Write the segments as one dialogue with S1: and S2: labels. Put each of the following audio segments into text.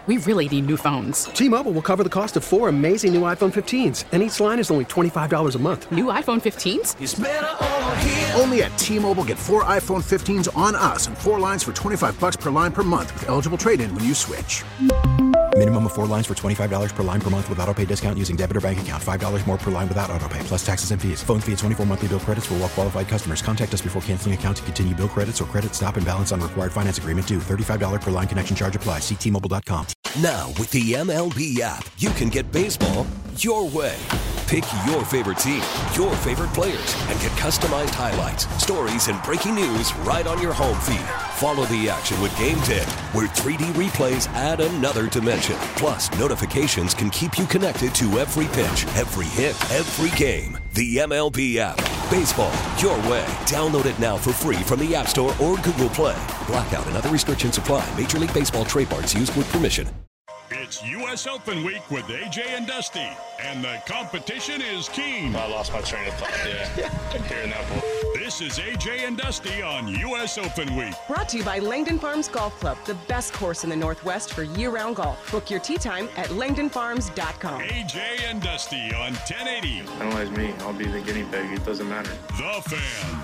S1: We really need new phones.
S2: T-Mobile will cover the cost of 4 amazing new iPhone 15s, and each line is only $25 a month.
S1: New iPhone 15s?
S3: It's better over here.
S4: Only at T-Mobile, get 4 iPhone 15s on us and 4 lines for $25 per line per month with eligible trade-in when you switch.
S5: Minimum of 4 lines for $25 per line per month with autopay discount using debit or bank account. $5 more per line without autopay, plus taxes and fees. Phone fee at 24 monthly bill credits for well-qualified customers. Contact us before canceling account to continue bill credits or credit stop and balance on required finance agreement due. $35 per line connection charge applies. See T-Mobile.com.
S6: Now, with the MLB app, you can get baseball your way. Pick your favorite team, your favorite players, and get customized highlights, stories, and breaking news right on your home feed. Follow the action with Game Day, where 3D replays add another dimension. Plus, notifications can keep you connected to every pitch, every hit, every game. The MLB app. Baseball your way. Download it now for free from the App Store or Google Play. Blackout and other restrictions apply. Major League Baseball trademarks used with permission.
S7: It's U.S. Open week with AJ and Dusty, and the competition is keen.
S8: I lost my train of thought, hearing that ball.
S7: This is AJ and Dusty on U.S. Open week.
S9: Brought to you by Langdon Farms Golf Club, the best course in the Northwest for year-round golf. Book your tee time at langdonfarms.com.
S7: AJ and Dusty on 1080.
S8: Analyze me. I'll be the guinea pig. It doesn't matter.
S7: The Fan.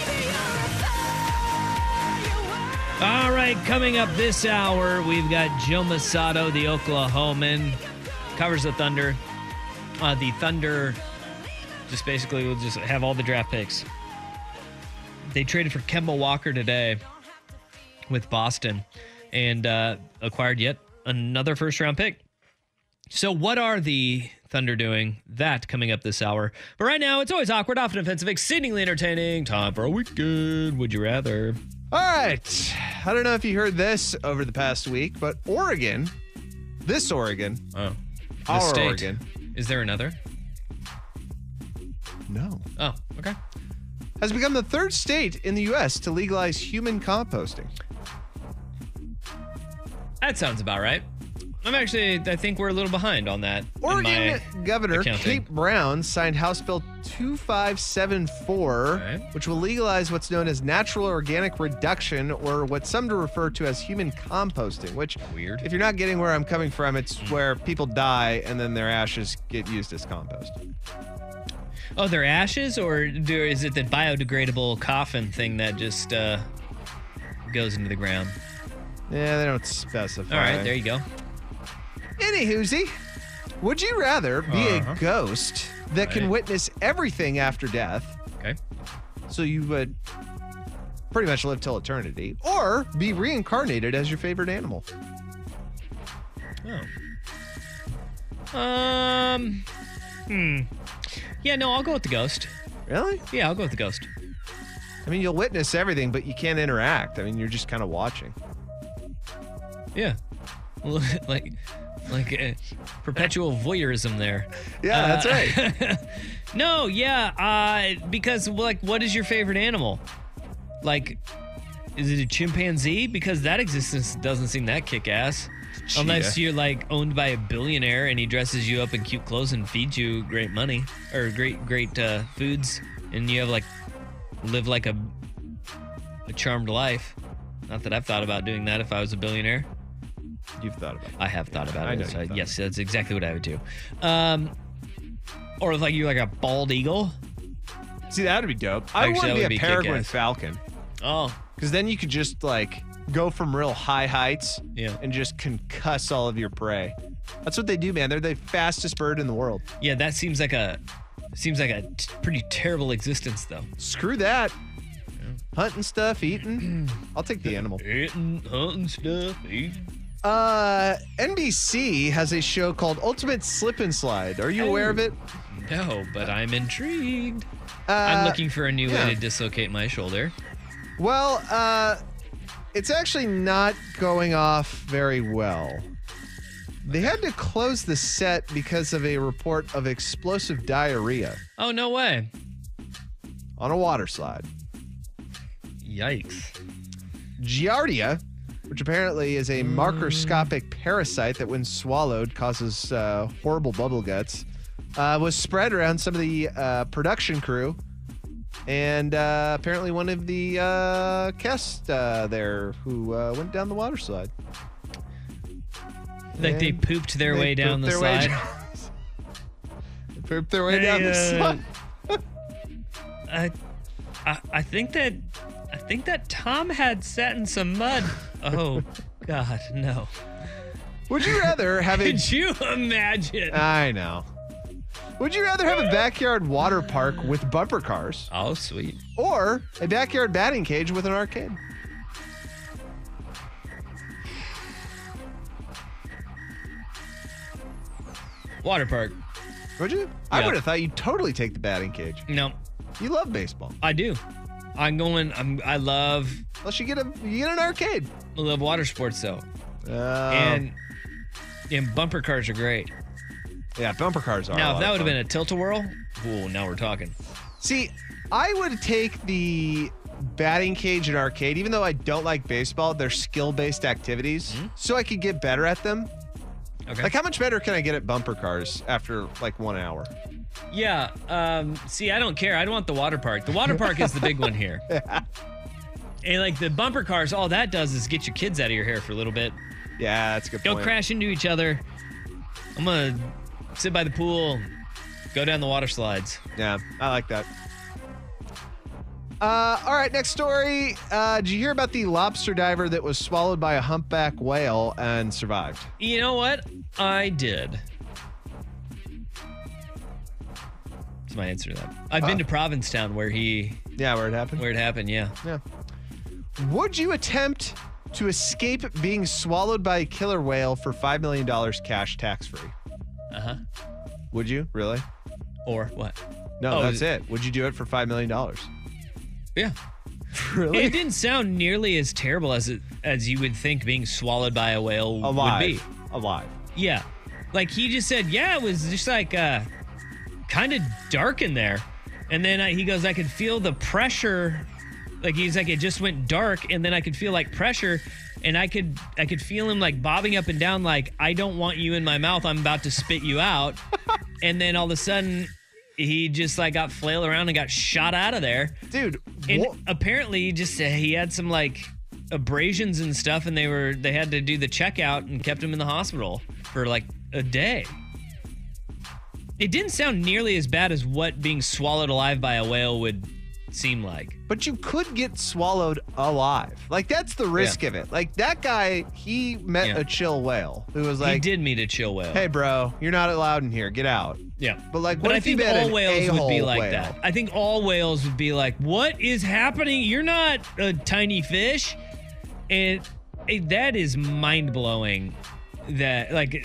S10: All right, coming up this hour, we've got Joe Masato, the Oklahoman, covers the Thunder. The Thunder just basically will just have all the draft picks. They traded for Kemba Walker today with Boston and acquired yet another first-round pick. So what are the Thunder doing? That coming up this hour. But right now, it's always awkward, often offensive, exceedingly entertaining. Time for a weekend. Would you rather?
S11: All right. I don't know if you heard this over the past week, but Oregon, our
S10: state.
S11: Oregon.
S10: Is there another?
S11: No.
S10: Oh, okay.
S11: Has become the third state in the U.S. to legalize human composting.
S10: That sounds about right. I think we're a little behind on that.
S11: Oregon Governor
S10: accounting.
S11: Kate Brown signed House Bill 2574, which will legalize what's known as natural organic reduction, or what some refer to as human composting, which,
S10: weird.
S11: If you're not getting where I'm coming from, it's where people die and then their ashes get used as compost.
S10: Oh, their ashes? Or is it the biodegradable coffin thing that just goes into the ground?
S11: Yeah, they don't specify.
S10: All right, there you go.
S11: Anywhoozy, would you rather be a ghost that can witness everything after death?
S10: Okay.
S11: So you would pretty much live till eternity, or be reincarnated as your favorite animal?
S10: Yeah, no, I'll go with the ghost.
S11: Really?
S10: Yeah, I'll go with the ghost.
S11: I mean, you'll witness everything, but you can't interact. I mean, you're just kind of watching.
S10: Yeah. like perpetual voyeurism there.
S11: Yeah, that's right.
S10: No, yeah, because what is your favorite animal? Like, is it a chimpanzee? Because that existence doesn't seem that kick-ass.
S11: Cheetah.
S10: Unless you're owned by a billionaire and he dresses you up in cute clothes and feeds you great money or great foods, and you have live like a charmed life. Not that I've thought about doing that if I was a billionaire.
S11: You've thought about it.
S10: I have thought about
S11: I know
S10: it. So
S11: you've thought
S10: yes, that's exactly what I would do. Or you're like a bald eagle.
S11: See, that would be dope. I want to be a peregrine falcon.
S10: Oh.
S11: Because then you could just go from real high heights and just concuss all of your prey. That's what they do, man. They're the fastest bird in the world.
S10: Yeah, that seems like a pretty terrible existence, though.
S11: Screw that. Hunting stuff, eating. I'll take the animal.
S10: Eating, hunting stuff, eating.
S11: NBC has a show called Ultimate Slip and Slide. Are you aware of it?
S10: No, but I'm intrigued. I'm looking for a new way to dislocate my shoulder.
S11: Well, it's actually not going off very well. They had to close the set because of a report of explosive diarrhea.
S10: Oh, no way.
S11: On a water slide.
S10: Yikes.
S11: Giardia, which apparently is a macroscopic parasite that when swallowed causes horrible bubble guts, was spread around some of the production crew. And apparently one of the guests there who went down the water slide.
S10: Like they pooped their way down the slide.
S11: They pooped their way down the slide.
S10: I think that Tom had sat in some mud. Oh God, no.
S11: Would you rather have a...
S10: Could you imagine?
S11: I know. Would you rather have a backyard water park with bumper cars?
S10: Oh, sweet.
S11: Or a backyard batting cage with an arcade?
S10: Water park.
S11: Would you? I would have thought you'd totally take the batting cage.
S10: No.
S11: You love baseball.
S10: I do. I love...
S11: Unless you get an arcade.
S10: I love water sports, though. And bumper cars are great.
S11: Yeah, bumper cars are.
S10: Now, if that would have been a tilt-a-whirl, ooh, now we're talking.
S11: See, I would take the batting cage and arcade, even though I don't like baseball. They're skill-based activities, so I could get better at them.
S10: Okay.
S11: Like, how much better can I get at bumper cars after, like, 1 hour?
S10: Yeah. See, I don't care. I don't want the water park. The water park is the big one here.
S11: Yeah.
S10: And, like, the bumper cars, all that does is get your kids out of your hair for a little bit.
S11: Yeah, that's a good point.
S10: Go crash into each other. I'm going to sit by the pool, go down the water slides.
S11: Yeah, I like that. All right, next story. Did you hear about the lobster diver that was swallowed by a humpback whale and survived?
S10: You know what? I did. That's my answer to that. I've been to Provincetown where he...
S11: Yeah, where it happened?
S10: Where it happened, yeah.
S11: Yeah. Would you attempt to escape being swallowed by a killer whale for $5 million cash tax-free?
S10: Uh-huh.
S11: Would you? Really?
S10: Or what?
S11: No, that's it. Would you do it for $5 million?
S10: Yeah.
S11: Really?
S10: It didn't sound nearly as terrible as you would think being swallowed by a whale would be.
S11: Alive.
S10: Yeah. Like he just said, yeah, it was just like kind of dark in there. And then he goes, I could feel the pressure. Like he's like, it just went dark and then I could feel like pressure and I could feel him like bobbing up and down like, I don't want you in my mouth. I'm about to spit you out. And then all of a sudden he just like got flailed around and got shot out of there.
S11: Dude.
S10: And apparently he had some like abrasions and stuff and they had to do the checkout and kept him in the hospital for like a day. It didn't sound nearly as bad as what being swallowed alive by a whale would seem like.
S11: But you could get swallowed alive. Like, that's the risk of it. Like, that guy, he met a chill whale who was like...
S10: He did meet a chill whale.
S11: Hey, bro, you're not allowed in here. Get out.
S10: Yeah.
S11: But, like,
S10: but
S11: what
S10: I
S11: if you
S10: think
S11: met
S10: all
S11: an
S10: whales would be like
S11: whale?
S10: that. I think all whales would be like, what is happening? You're not a tiny fish. And that is mind-blowing that, like...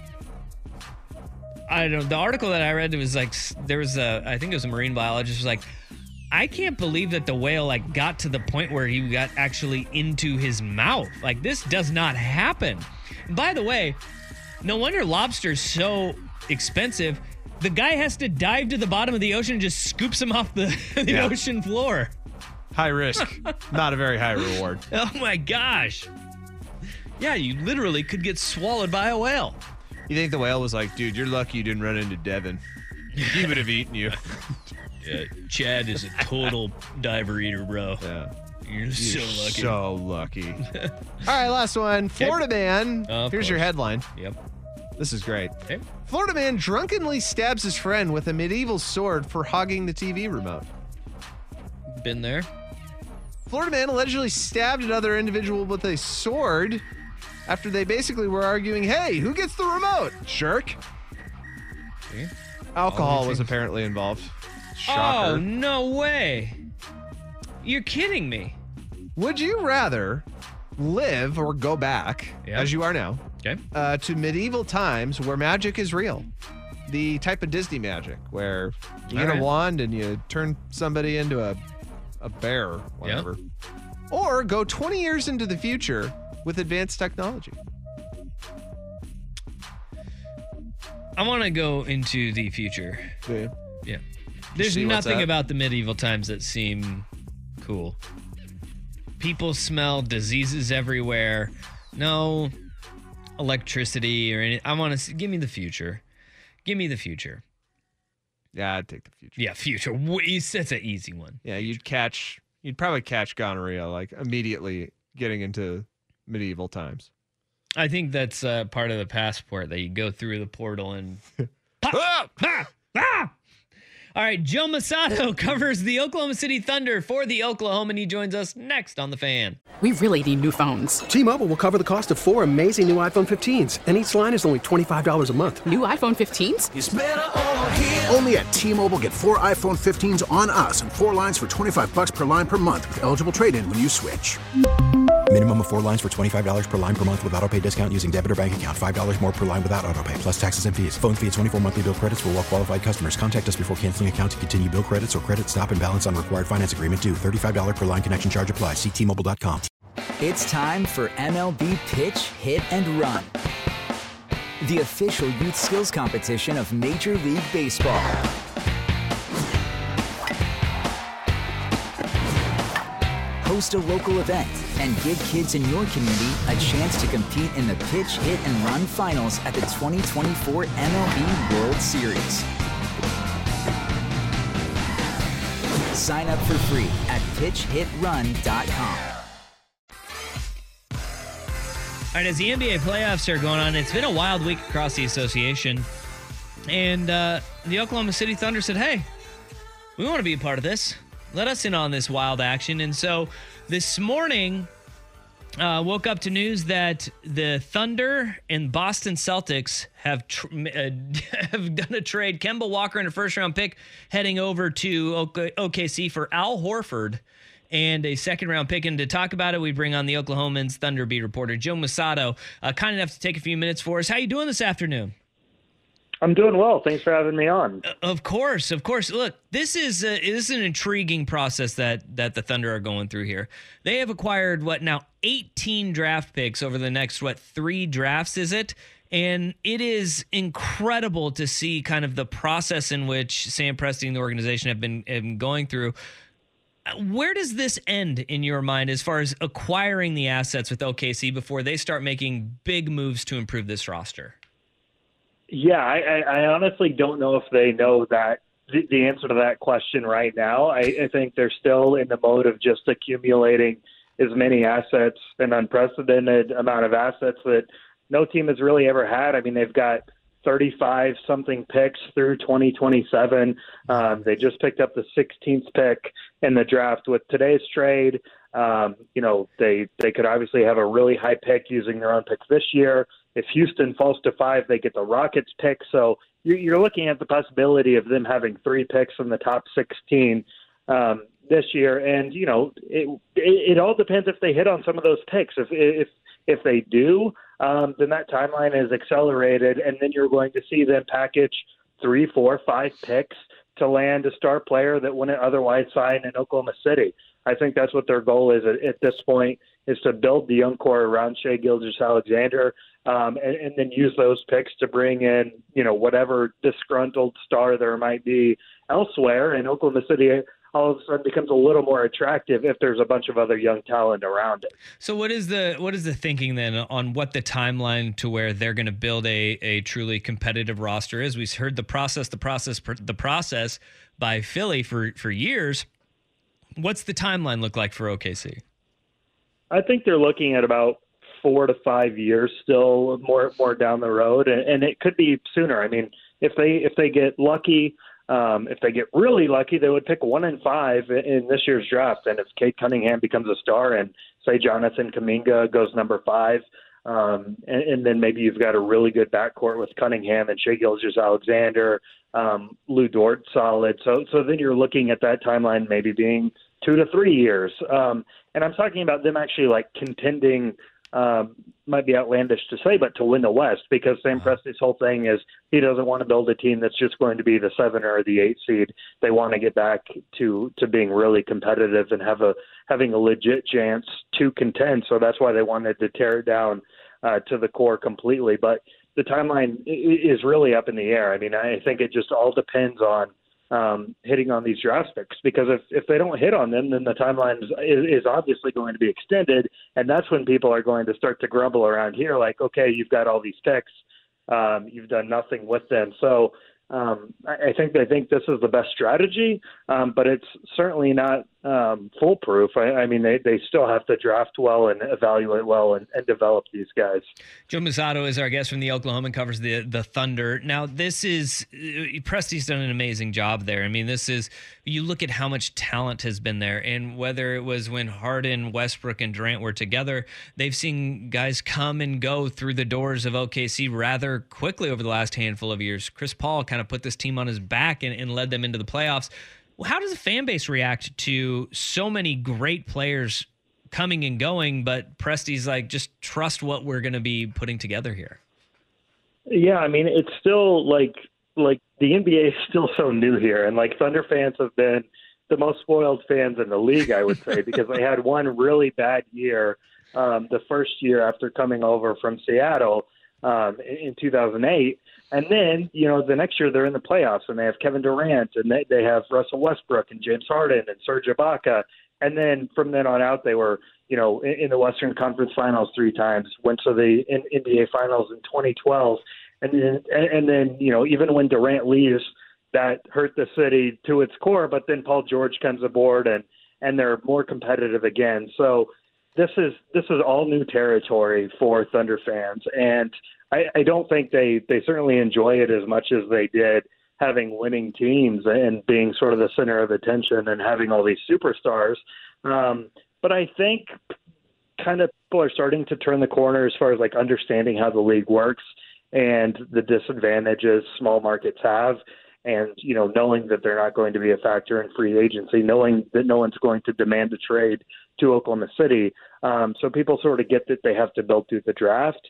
S10: I don't know. The article that I read, it was like, I think it was a marine biologist, was like, I can't believe that the whale like got to the point where he got actually into his mouth. Like this does not happen. And by the way, no wonder lobster's so expensive. The guy has to dive to the bottom of the ocean and just scoops him off the ocean floor.
S11: High risk, not a very high reward.
S10: Oh my gosh. Yeah, you literally could get swallowed by a whale.
S11: You think the whale was like, dude, you're lucky you didn't run into Devin. He would have eaten you.
S10: Yeah, Chad is a total diver eater, bro.
S11: Yeah.
S10: You're so lucky.
S11: So lucky. All right, last one. Florida man. Here's your headline.
S10: Yep.
S11: This is great.
S10: Okay.
S11: Florida man drunkenly stabs his friend with a medieval sword for hogging the TV remote.
S10: Been there.
S11: Florida man allegedly stabbed another individual with a sword after they basically were arguing, hey, who gets the remote? Shirk.
S10: Okay.
S11: Alcohol was apparently involved. Shocker.
S10: Oh, no way. You're kidding me.
S11: Would you rather live or go back, as you are now, to medieval times where magic is real? The type of Disney magic where you get a wand and you turn somebody into a bear or whatever. Or go 20 years into the future with advanced technology.
S10: I want to go into the future. Yeah. There's nothing about the medieval times that seem cool. People smell diseases everywhere. No electricity or anything. I want to give me the future. Give me the future.
S11: Yeah, I'd take the future.
S10: Yeah, future. That's an easy one.
S11: Yeah, you'd probably catch gonorrhea like immediately getting into medieval times.
S10: I think that's part of the passport that you go through the portal and. All right, Joe Masato covers the Oklahoma City Thunder for the Oklahoma, and he joins us next on The Fan.
S1: We really need new phones.
S2: T-Mobile will cover the cost of 4 amazing new iPhone 15s, and each line is only $25 a month.
S1: New iPhone 15s?
S4: It's better over here. Only at T-Mobile, get 4 iPhone 15s on us and 4 lines for $25 per line per month with eligible trade-in when you switch.
S5: Minimum of 4 lines for $25 per line per month with autopay discount using debit or bank account. $5 more per line without autopay, plus taxes and fees. Phone fee at 24 monthly bill credits for well-qualified customers. Contact us before canceling account to continue bill credits or credit stop and balance on required finance agreement due. $35 per line connection charge applies. See T-Mobile.com.
S3: It's time for MLB Pitch, Hit, and Run, the official youth skills competition of Major League Baseball. Host a local event and give kids in your community a chance to compete in the Pitch, Hit, and Run finals at the 2024 MLB World Series. Sign up for free at pitchhitrun.com.
S10: All right, as the NBA playoffs are going on, it's been a wild week across the association. And the Oklahoma City Thunder said, hey, we want to be a part of this. Let us in on this wild action. And so this morning, woke up to news that the Thunder and Boston Celtics have done a trade. Kemba Walker and a first-round pick heading over to OKC for Al Horford and a second-round pick. And to talk about it, we bring on the Oklahomans Thunder beat reporter Joe Masato, kind enough to take a few minutes for us. How you doing this afternoon?
S12: I'm doing well. Thanks for having me on.
S10: Of course. Look, this is an intriguing process that the Thunder are going through here. They have acquired 18 draft picks over the next 3 drafts, is it? And it is incredible to see kind of the process in which Sam Presti and the organization have been going through. Where does this end in your mind as far as acquiring the assets with OKC before they start making big moves to improve this roster?
S12: Yeah, I honestly don't know if they know that the answer to that question right now. I think they're still in the mode of just accumulating as many assets, an unprecedented amount of assets that no team has really ever had. I mean, they've got 35-something picks through 2027. They just picked up the 16th pick in the draft. With today's trade, they could obviously have a really high pick using their own picks this year. If Houston falls to 5, they get the Rockets pick. So you're looking at the possibility of them having 3 picks in the top 16 this year. And, it all depends if they hit on some of those picks. If they do, then that timeline is accelerated, and then you're going to see them package 3, 4, 5 picks to land a star player that wouldn't otherwise sign in Oklahoma City. I think that's what their goal is at this point, is to build the young core around Shai Gilgeous-Alexander, and then use those picks to bring in, whatever disgruntled star there might be elsewhere. And Oklahoma City all of a sudden becomes a little more attractive if there's a bunch of other young talent around it.
S10: So what is the thinking then on what the timeline to where they're going to build a truly competitive roster is? We've heard the process by Philly for years. What's the timeline look like for OKC?
S12: I think they're looking at about 4 to 5 years still, more down the road, and it could be sooner. I mean, if they get lucky, if they get really lucky, they would pick 1 and 5 in this year's draft. And if Cade Cunningham becomes a star, and say Jonathan Kuminga goes number 5, and then maybe you've got a really good backcourt with Cunningham and Shai Gilgeous-Alexander, Lou Dort solid. So then you're looking at that timeline maybe being 2 to 3 years. And I'm talking about them actually contending, might be outlandish to say, but to win the West, because Sam Presti's whole thing is he doesn't want to build a team that's just going to be the 7 or the 8 seed. They want to get back to being really competitive and having a legit chance to contend. So that's why they wanted to tear it down to the core completely. But the timeline is really up in the air. I mean, I think it just all depends on hitting on these draft picks, because if they don't hit on them, then the timeline is obviously going to be extended, and that's when people are going to start to grumble around here, like, okay, you've got all these picks, you've done nothing with them. So I think they think this is the best strategy, but it's certainly not foolproof. I mean, they still have to draft well and evaluate well and develop these guys.
S10: Joe Musato is our guest from the Oklahoma and covers the Thunder. Now, this is Presti's done an amazing job there. I mean, this is, you look at how much talent has been there, and whether it was when Harden, Westbrook, and Durant were together, they've seen guys come and go through the doors of OKC rather quickly over the last handful of years. Chris Paul kind of put this team on his back and led them into the playoffs. Well, how does the fan base react to so many great players coming and going, but Presti's like, just trust what we're going to be putting together here?
S12: Yeah, I mean, it's still like the NBA is still so new here, and like Thunder fans have been the most spoiled fans in the league, I would say, because they had one really bad year the first year after coming over from Seattle in 2008. And then, the next year they're in the playoffs and they have Kevin Durant and they have Russell Westbrook and James Harden and Serge Ibaka. And then from then on out, they were, in the Western Conference Finals 3 times, went to the NBA Finals in 2012. And then, even when Durant leaves, that hurt the city to its core. But then Paul George comes aboard and they're more competitive again. So this is all new territory for Thunder fans. And I don't think they certainly enjoy it as much as they did having winning teams and being sort of the center of attention and having all these superstars. But I think kind of people are starting to turn the corner as far as like understanding how the league works and the disadvantages small markets have. And, knowing that they're not going to be a factor in free agency, knowing that no one's going to demand a trade to Oklahoma City. So people sort of get that they have to build through the draft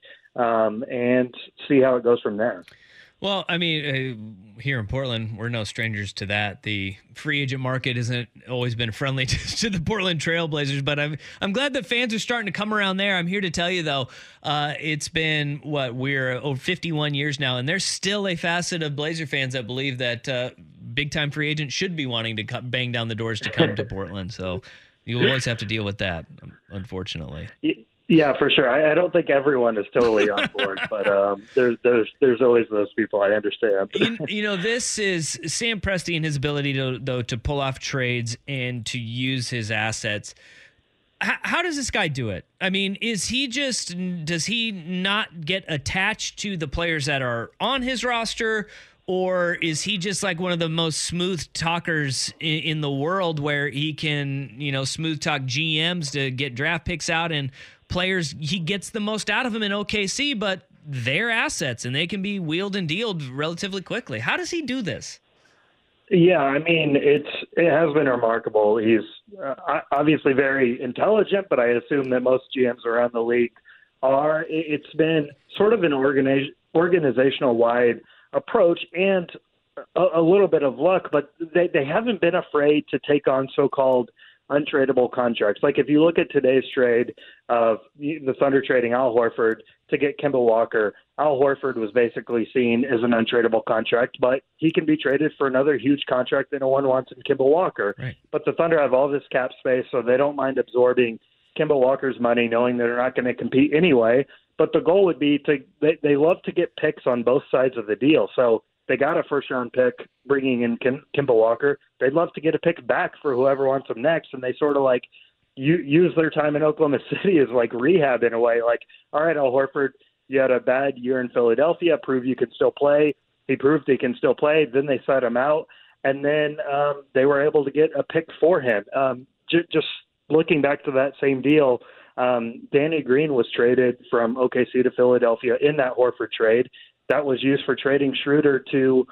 S12: and see how it goes from there.
S10: Well, I mean, here in Portland, we're no strangers to that. The free agent market hasn't always been friendly to the Portland Trailblazers, but I'm glad that fans are starting to come around there. I'm here to tell you, though, it's been, we're over 51 years now, and there's still a facet of Blazer fans that believe that big-time free agents should be wanting to bang down the doors to come to Portland. So you'll always have to deal with that, unfortunately.
S12: Yeah, for sure. I don't think everyone is totally on board, but there's always those people. I understand.
S10: This is Sam Presti and his ability to pull off trades and to use his assets. How does this guy do it? I mean, does he not get attached to the players that are on his roster? Or is he just like one of the most smooth talkers in the world where he can, smooth talk GMs to get draft picks out and players? He gets the most out of them in OKC, but they're assets and they can be wheeled and dealed relatively quickly. How does he do this?
S12: Yeah, I mean, it has been remarkable. He's obviously very intelligent, but I assume that most GMs around the league are. It's been sort of an organizational-wide approach and a little bit of luck, but they haven't been afraid to take on so-called untradeable contracts. Like if you look at today's trade of the Thunder trading Al Horford to get Kemba Walker, Al Horford was basically seen as an untradeable contract, but he can be traded for another huge contract that no one wants in Kemba Walker.
S10: Right.
S12: But the Thunder have all this cap space, so they don't mind absorbing Kemba Walker's money, knowing that they're not going to compete anyway. But the goal would be they love to get picks on both sides of the deal. So they got a first-round pick bringing in Kemba Walker. They'd love to get a pick back for whoever wants them next, and they sort of like use their time in Oklahoma City as like rehab in a way. Like, all right, Al Horford, you had a bad year in Philadelphia. Prove you can still play. He proved he can still play. Then they set him out, and then they were able to get a pick for him. Just looking back to that same deal, Danny Green was traded from OKC to Philadelphia in that Horford trade. That was used for trading Schroeder to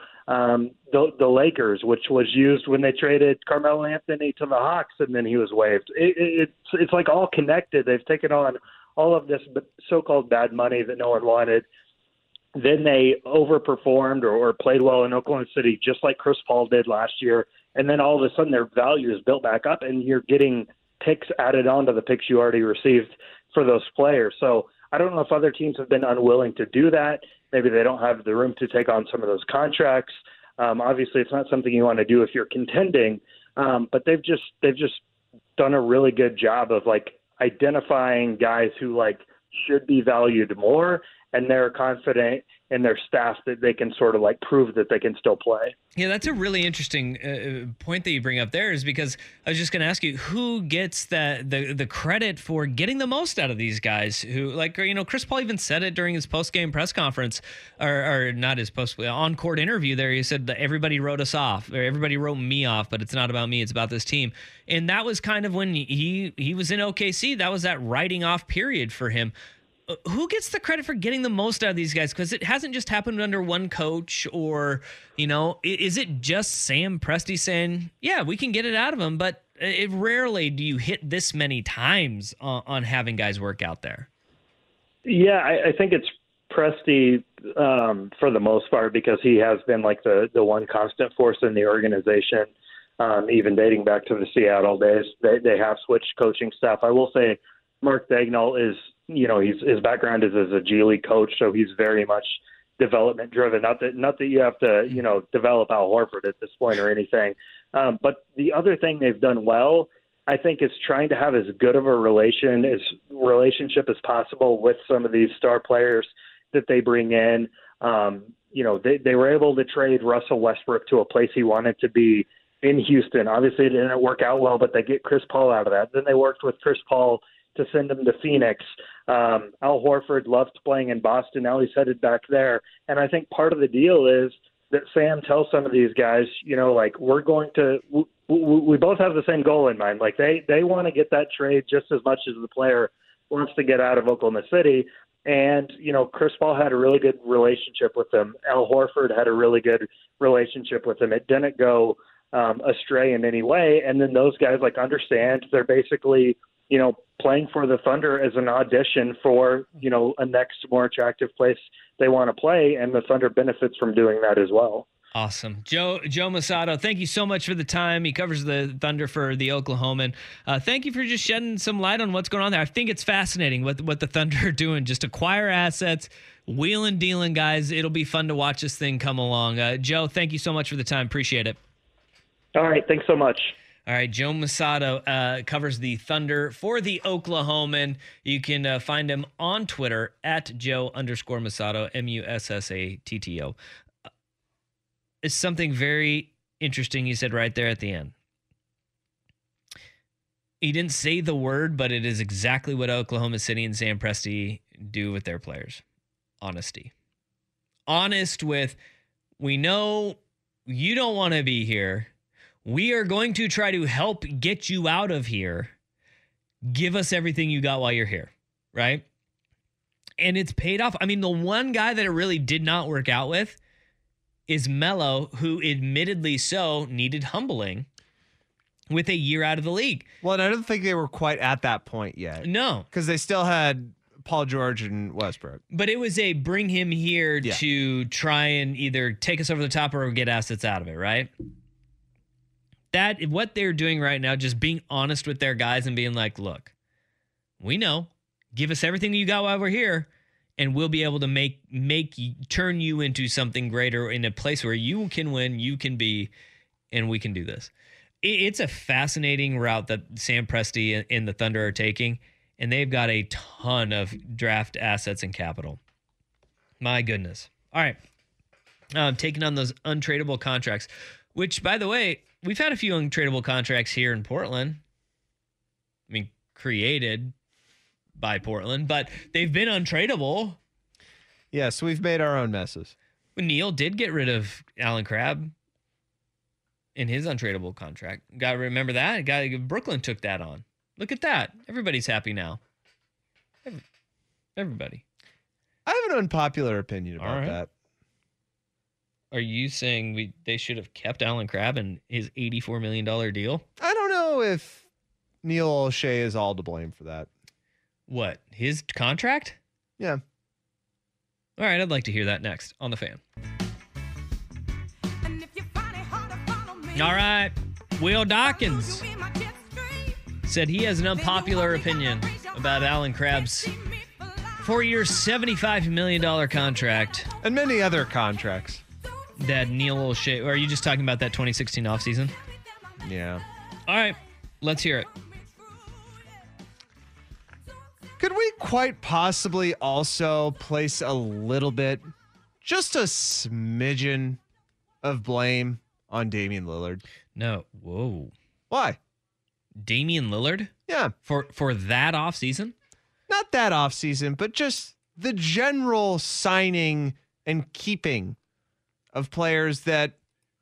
S12: the Lakers, which was used when they traded Carmelo Anthony to the Hawks, and then he was waived. It's like all connected. They've taken on all of this so-called bad money that no one wanted. Then they overperformed or played well in Oklahoma City, just like Chris Paul did last year. And then all of a sudden their value is built back up, and you're getting picks added on to the picks you already received for those players. So I don't know if other teams have been unwilling to do that. Maybe they don't have the room to take on some of those contracts. Obviously, it's not something you want to do if you're contending, but they've just done a really good job of like identifying guys who like should be valued more and they're confident in their staff that they can sort of like prove that they can still play.
S10: Yeah, that's a really interesting point that you bring up there, is because I was just going to ask you, who gets the credit for getting the most out of these guys who, like, you know, Chris Paul even said it during his post-game press conference, or not his on-court interview there. He said that everybody wrote us off, or everybody wrote me off, but it's not about me, it's about this team. And that was kind of when he was in OKC. That was that writing off period for him. Who gets the credit for getting the most out of these guys? Because it hasn't just happened under one coach, or, you know, is it just Sam Presti saying, yeah, we can get it out of him, but it rarely do you hit this many times on having guys work out there.
S12: Yeah, I think it's Presti for the most part, because he has been like the one constant force in the organization, even dating back to the Seattle days. They have switched coaching staff. I will say Mark Daigneault is, you know, his background is as a G League coach, so he's very much development driven. Not that you have to, you know, develop Al Horford at this point or anything. But the other thing they've done well, I think, is trying to have as good of a relationship as possible with some of these star players that they bring in. You know, they were able to trade Russell Westbrook to a place he wanted to be in Houston. Obviously, it didn't work out well, but they get Chris Paul out of that. Then they worked with Chris Paul to send him to Phoenix. Al Horford loved playing in Boston. Now he's headed back there. And I think part of the deal is that Sam tells some of these guys, you know, like, we're going to we both have the same goal in mind. Like, they want to get that trade just as much as the player wants to get out of Oklahoma City. And, you know, Chris Paul had a really good relationship with him. Al Horford had a really good relationship with him. It didn't go astray in any way. And then those guys, like, understand they're basically, you know, playing for the Thunder as an audition for, you know, a next more attractive place they want to play, and the Thunder benefits from doing that as well.
S10: Awesome. Joe Mussatto, thank you so much for the time. He covers the Thunder for the Oklahoman. Thank you for just shedding some light on what's going on there. I think it's fascinating what the Thunder are doing. Just acquire assets, wheeling, dealing guys. It'll be fun to watch this thing come along. Joe, thank you so much for the time. Appreciate it.
S12: All right. Thanks so much.
S10: All right, Joe Mussatto covers the Thunder for the Oklahoman. You can find him on Twitter at Joe_Mussatto, Mussatto. It's something very interesting he said right there at the end. He didn't say the word, but it is exactly what Oklahoma City and Sam Presti do with their players. Honesty. Honest with, we know you don't want to be here. We are going to try to help get you out of here. Give us everything you got while you're here, right? And it's paid off. I mean, the one guy that it really did not work out with is Melo, who admittedly so needed humbling with a year out of the league.
S11: Well, and I don't think they were quite at that point yet.
S10: No.
S11: Because they still had Paul George and Westbrook.
S10: But it was a bring him here to try and either take us over the top or get assets out of it, right? That what they're doing right now, just being honest with their guys and being like, look, we know, give us everything you got while we're here, and we'll be able to turn you into something greater in a place where you can win, you can be, and we can do this. It's a fascinating route that Sam Presti and the Thunder are taking, and they've got a ton of draft assets and capital. My goodness. All right. Taking on those untradeable contracts, which, by the way, we've had a few untradeable contracts here in Portland. I mean, created by Portland, but they've been untradeable.
S11: Yes, we've made our own messes.
S10: Neil did get rid of Allen Crabbe in his untradeable contract. Got to remember that. Brooklyn took that on. Look at that. Everybody's happy now. Everybody.
S11: I have an unpopular opinion about that.
S10: Are you saying they should have kept Allen Crabbe in his $84 million deal?
S11: I don't know if Neil O'Shea is all to blame for that.
S10: What? His contract?
S11: Yeah.
S10: All right, I'd like to hear that next on The Fan. All right, Will Dawkins said he has an unpopular opinion about Allen Crabbe's 4-year, $75 million contract.
S11: And many other contracts.
S10: That Neil O'Shea, or are you just talking about that 2016 offseason?
S11: Yeah.
S10: All right, let's hear it.
S11: Could we quite possibly also place a little bit, just a smidgen of blame on Damian Lillard?
S10: No. Whoa.
S11: Why?
S10: Damian Lillard?
S11: Yeah.
S10: For that offseason?
S11: Not that offseason, but just the general signing and keeping of players that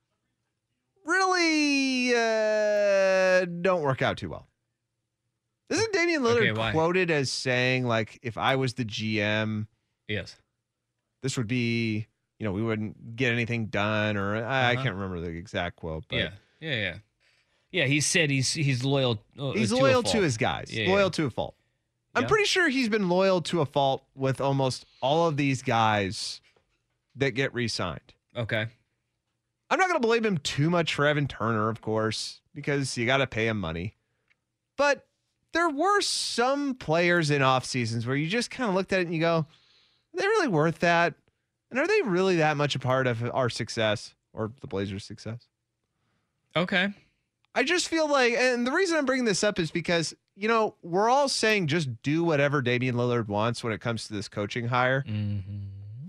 S11: really don't work out too well. Isn't Damian Lillard quoted as saying, like, if I was the GM,
S10: yes,
S11: this would be, we wouldn't get anything done, or I can't remember the exact quote, but
S10: yeah. He said he's loyal.
S11: He's loyal to his guys, loyal to a fault. I'm pretty sure he's been loyal to a fault with almost all of these guys that get re-signed.
S10: Okay.
S11: I'm not going to blame him too much for Evan Turner, of course, because you got to pay him money. But there were some players in off seasons where you just kind of looked at it and you go, are they really worth that? And are they really that much a part of our success or the Blazers' success?
S10: Okay.
S11: I just feel like, and the reason I'm bringing this up is because, we're all saying just do whatever Damian Lillard wants when it comes to this coaching hire.
S10: Mm-hmm.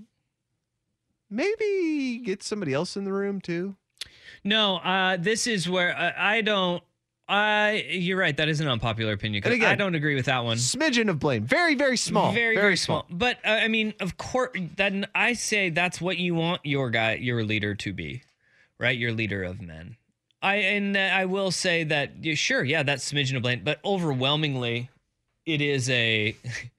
S11: Maybe get somebody else in the room too.
S10: No, this is where you're right. That is an unpopular opinion.
S11: And again,
S10: I don't agree with that one.
S11: Smidgen of blame. Very, very small.
S10: Very, very small. But of course, then I say that's what you want your leader to be, right? Your leader of men. I will say that sure, yeah, that's smidgen of blame, but overwhelmingly, it is a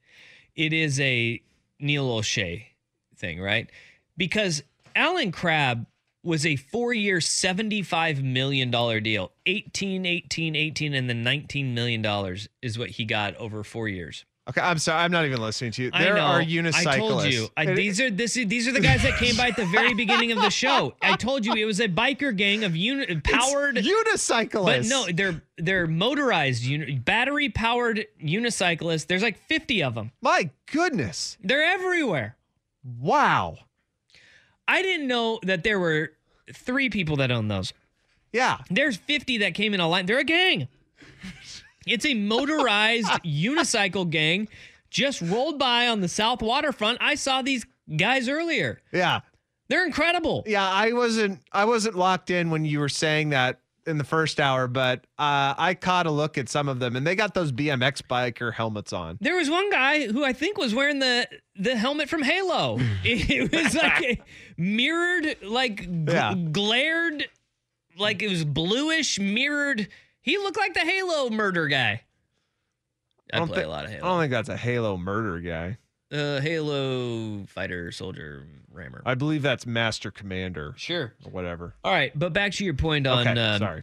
S10: Neil O'Shea thing, right? Because Alan Crabb was a 4-year, $75 million deal. 18, and then $19 million is what he got over 4 years.
S11: Okay, I'm sorry. I'm not even listening to you. There are unicyclists.
S10: I told you. These are the guys that came by at the very beginning of the show. I told you it was a biker gang of powered
S11: unicyclists.
S10: But no, they're motorized, battery powered unicyclists. There's like 50 of them.
S11: My goodness.
S10: They're everywhere.
S11: Wow.
S10: I didn't know that there were 3 people that own those.
S11: Yeah.
S10: There's 50 that came in a line. They're a gang. It's a motorized unicycle gang just rolled by on the South Waterfront. I saw these guys earlier.
S11: Yeah.
S10: They're incredible.
S11: Yeah, I wasn't locked in when you were saying that in the first hour, but I caught a look at some of them, and they got those BMX biker helmets on.
S10: There was one guy who I think was wearing the helmet from Halo. It was like a mirrored, glared, like it was bluish, mirrored. He looked like the Halo murder guy. I play a lot of Halo.
S11: I don't think that's a Halo murder guy.
S10: Halo fighter, soldier, rammer.
S11: I believe that's Master Commander.
S10: Sure.
S11: Or whatever.
S10: All right, but back to your point on...
S11: Okay, sorry.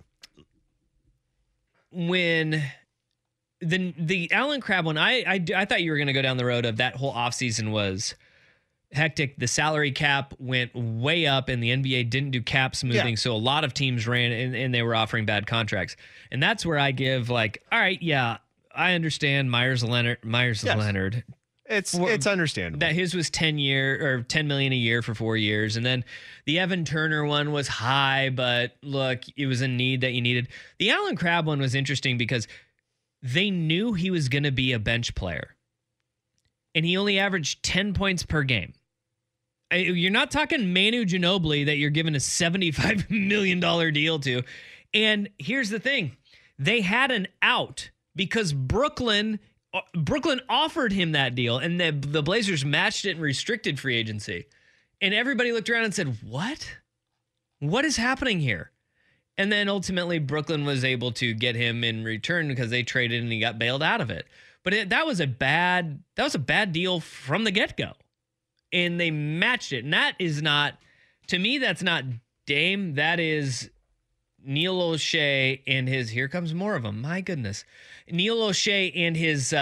S10: When the Alan Crabb one, I thought you were going to go down the road of that whole offseason was hectic. The salary cap went way up, and the NBA didn't do cap smoothing, so a lot of teams ran, and they were offering bad contracts. And that's where I give, all right, yeah, I understand Myers Leonard.
S11: It's understandable
S10: that his was 10 million a year for 4 years, and then the Evan Turner one was high, but look, it was a need that you needed. The Alan Crabb one was interesting because they knew he was going to be a bench player, and he only averaged 10 points per game. You're not talking Manu Ginobili that you're giving a $75 million deal to. And here's the thing. They had an out because Brooklyn offered him that deal, and the Blazers matched it in restricted free agency. And everybody looked around and said, what? What is happening here? And then ultimately Brooklyn was able to get him in return because they traded and he got bailed out of it. But that was a bad deal from the get-go. And they matched it. And that is not, to me, that's not Dame. That is Neil O'Shea and his, here comes more of them. My goodness. Neil O'Shea and his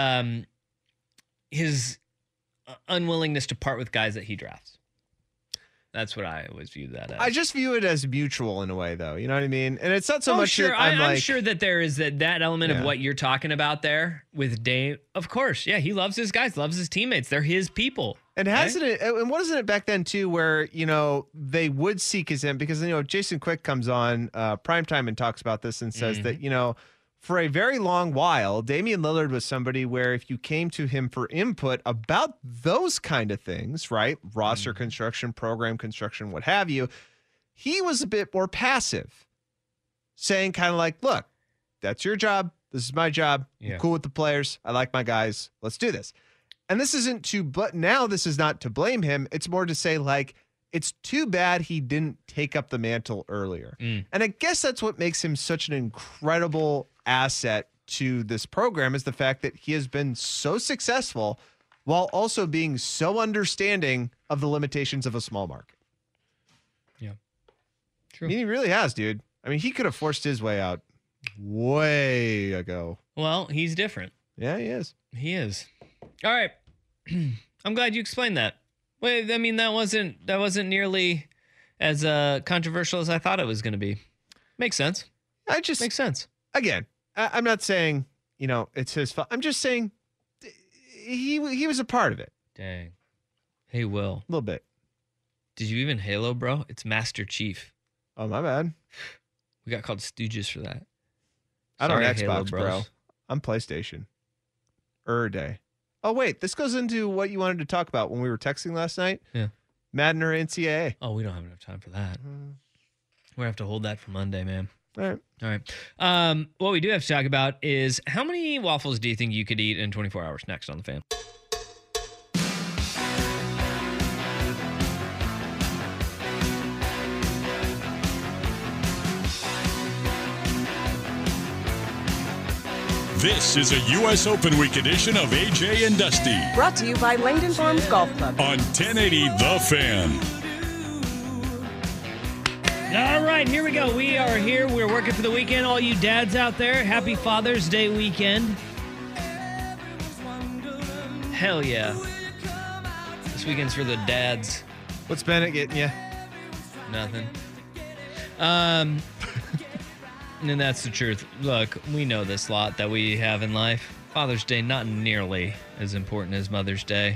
S10: unwillingness to part with guys that he drafts. That's what I always view that as.
S11: I just view it as mutual in a way, though. You know what I mean? And it's not so much
S10: sure.
S11: that
S10: I'm sure that there is that element of what you're talking about there with Dame. Of course, yeah, he loves his guys, loves his teammates. They're his people.
S11: And hasn't it? And wasn't it back then too, where they would seek his in because Jason Quick comes on primetime and talks about this and says that for a very long while, Damian Lillard was somebody where if you came to him for input about those kind of things, right? Roster construction, program construction, what have you, he was a bit more passive, saying kind of like, look, that's your job. This is my job. I'm cool with the players. I like my guys. Let's do this. And this isn't to, but now this is not to blame him. It's more to say like, it's too bad he didn't take up the mantle earlier. And I guess that's what makes him such an incredible asset to this program is the fact that he has been so successful while also being so understanding of the limitations of a small market.
S10: Yeah. True.
S11: I mean, he really has, dude. I mean, he could have forced his way out way ago.
S10: Well, he's different.
S11: Yeah, he is.
S10: He is. All right. I'm glad you explained that. Wait, I mean, that wasn't nearly as controversial as I thought it was going to be. Makes sense. Makes sense.
S11: Again, I'm not saying, it's his fault. I'm just saying he was a part of it.
S10: Dang. Hey, Will.
S11: A little bit.
S10: Did you even Halo, bro? It's Master Chief.
S11: Oh, my bad.
S10: We got called Stooges for that.
S11: I don't
S10: Sorry,
S11: Xbox,
S10: Halo
S11: bro.
S10: bros.
S11: I'm PlayStation. Day. Oh, wait. This goes into what you wanted to talk about when we were texting last night.
S10: Yeah.
S11: Madden or NCAA.
S10: Oh, we don't have enough time for that. We're going to have to hold that for Monday, man.
S11: All
S10: right. What we do have to talk about is how many waffles do you think you could eat in 24 hours? Next on The Fan.
S7: This is a U.S. Open Week edition of AJ and Dusty.
S9: Brought to you by Langdon Farms Golf Club.
S7: On 1080 The Fan.
S10: All right, here we go. We are here. We're working for the weekend. All you dads out there, happy Father's Day weekend. Hell yeah. This weekend's for the dads.
S11: What's Bennett getting you?
S10: Nothing. And that's the truth. Look, we know this lot that we have in life. Father's Day, not nearly as important as Mother's Day.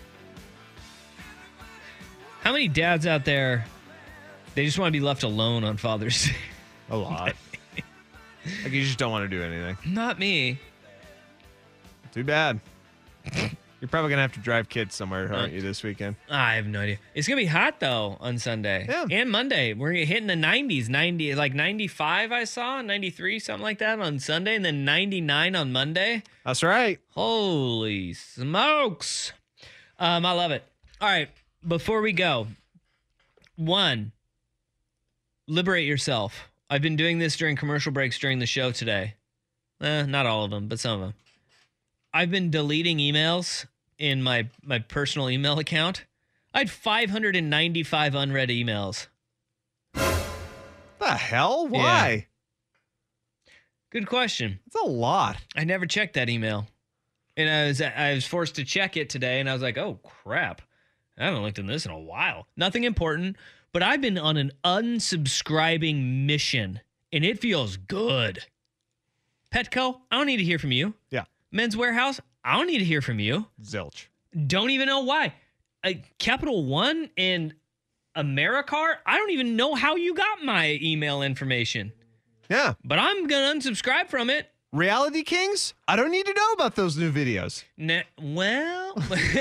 S10: How many dads out there, they just want to be left alone on Father's Day?
S11: A lot. Like you just don't want to do anything.
S10: Not me.
S11: Too bad. You're probably going to have to drive kids somewhere, aren't you, this weekend?
S10: I have no idea. It's going to be hot, though, on Sunday.
S11: Yeah.
S10: And Monday. We're hitting the 90s. 90, like 95 I saw, 93, something like that on Sunday, and then 99 on Monday.
S11: That's right.
S10: Holy smokes. I love it. All right, before we go, one, liberate yourself. I've been doing this during commercial breaks during the show today. Not all of them, but some of them. I've been deleting emails in my personal email account. I had 595 unread emails.
S11: The hell? Why?
S10: Yeah. Good question.
S11: It's a lot.
S10: I never checked that email. And I was forced to check it today, and I was like, oh, crap. I haven't looked in this in a while. Nothing important, but I've been on an unsubscribing mission, and it feels good. Petco, I don't need to hear from you.
S11: Yeah.
S10: Men's Warehouse, I don't need to hear from you.
S11: Zilch. Don't
S10: even know why. Capital One and AmeriCar, I don't even know how you got my email information.
S11: Yeah.
S10: But I'm going to unsubscribe from it.
S11: Reality Kings, I don't need to know about those new videos.
S10: Well.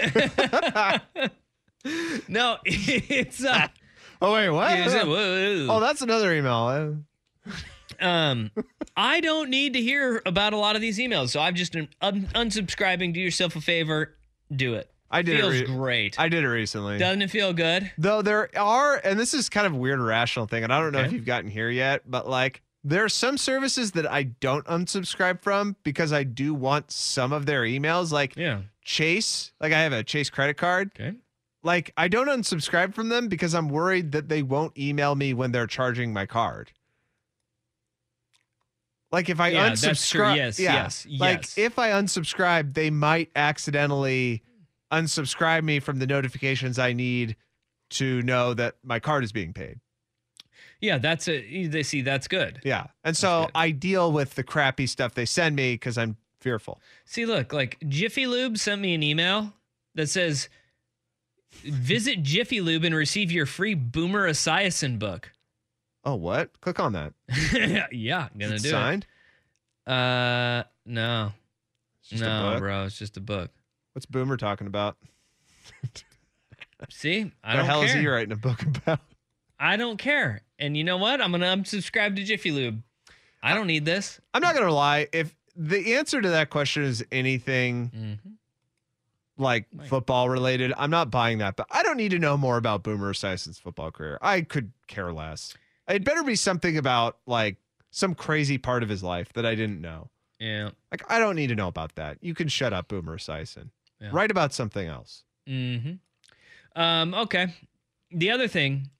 S10: No, it's...
S11: oh, wait, what?
S10: Oh,
S11: that's another email.
S10: I don't need to hear about a lot of these emails, so I've just been unsubscribing. Do yourself a favor. Do it.
S11: I did.
S10: Feels great.
S11: I did it recently.
S10: Doesn't it feel good?
S11: Though there are, and this is kind of a weird irrational thing, and I don't know if you've gotten here yet, but like there are some services that I don't unsubscribe from because I do want some of their emails. Like Chase, like I have a Chase credit card.
S10: Okay.
S11: Like I don't unsubscribe from them because I'm worried that they won't email me when they're charging my card. Like if I unsubscribe,
S10: that's true. Yes.
S11: Like if I unsubscribe, they might accidentally unsubscribe me from the notifications I need to know that my card is being paid.
S10: Yeah, that's good.
S11: Yeah. And so I deal with the crappy stuff they send me because I'm fearful.
S10: See, look, like Jiffy Lube sent me an email that says, visit Jiffy Lube and receive your free Boomer Esiason book.
S11: Oh, what? Click on that.
S10: Yeah, I'm gonna do
S11: signed?
S10: No.
S11: Just a
S10: No,
S11: book?
S10: bro. It's just a book.
S11: What's Boomer talking about?
S10: See? I
S11: What
S10: don't
S11: the hell
S10: care.
S11: is he writing a book about?
S10: I don't care. And you know what? I'm going to unsubscribe to Jiffy Lube. I don't need this.
S11: I'm not going to lie. If the answer to that question is anything like football related, I'm not buying that. But I don't need to know more about Boomer Esiason's football career. I could care less. It better be something about like some crazy part of his life that I didn't know.
S10: Yeah.
S11: Like, I don't need to know about that. You can shut up, Boomer Esiason.
S10: Yeah.
S11: Write about something else.
S10: Okay. The other thing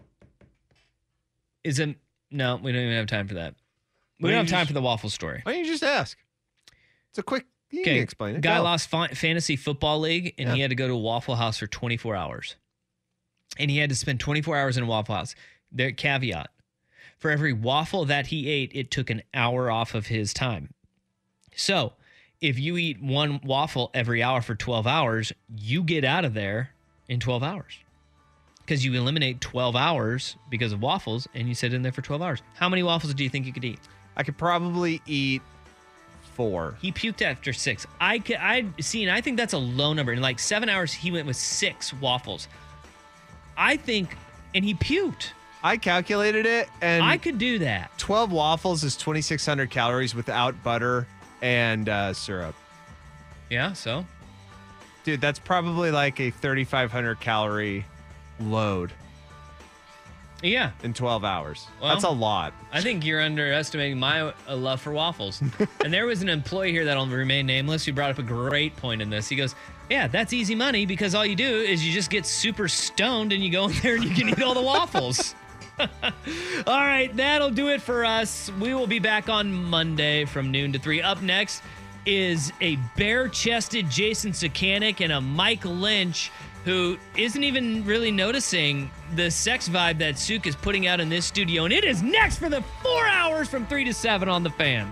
S10: is no, we don't even have time for that. We don't have time for the waffle story.
S11: Why don't you just ask? It's a quick. You can explain it.
S10: Guy
S11: Go.
S10: lost fantasy football league, and he had to go to a Waffle House for 24 hours. And he had to spend 24 hours in a Waffle House. Their caveat: for every waffle that he ate, it took an hour off of his time. So, if you eat one waffle every hour for 12 hours, you get out of there in 12 hours. Because you eliminate 12 hours because of waffles, and you sit in there for 12 hours. How many waffles do you think you could eat?
S11: I could probably eat 4.
S10: He puked after 6. I think that's a low number. In like 7 hours, he went with 6 waffles. I think, and he puked.
S11: I calculated it, and
S10: I could do that.
S11: 12 waffles is 2,600 calories without butter and syrup.
S10: Yeah, so?
S11: Dude, that's probably like a 3,500 calorie load.
S10: Yeah.
S11: In 12 hours.
S10: Well,
S11: that's a lot.
S10: I think you're underestimating my love for waffles. And there was an employee here that'll remain nameless who brought up a great point in this. He goes, yeah, that's easy money because all you do is you just get super stoned and you go in there and you can eat all the waffles. All right, that'll do it for us. We will be back on Monday from noon to 3. Up next is a bare-chested Jason Sakanik and a Mike Lynch who isn't even really noticing the sex vibe that Suk is putting out in this studio. And it is next for the 4 hours from 3 to 7 on The Fan.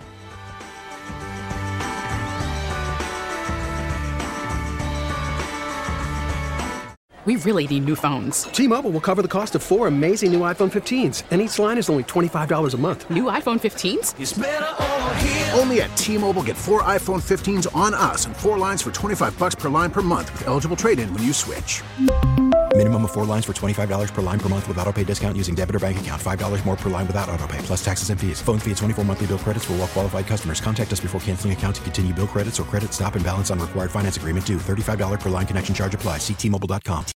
S1: We really need new phones.
S2: T-Mobile will cover the cost of 4 amazing new iPhone 15s, and each line is only $25 a month.
S1: New iPhone 15s?
S4: It's better over here. Only at T-Mobile, get 4 iPhone 15s on us and 4 lines for $25 per line per month with eligible trade-in when you switch.
S5: Minimum of 4 lines for $25 per line per month with autopay discount using debit or bank account. $5 more per line without autopay, plus taxes and fees. Phone fee at 24 monthly bill credits for well-qualified customers. Contact us before canceling account to continue bill credits or credit stop and balance on required finance agreement due. $35 per line connection charge applies. See T-Mobile.com.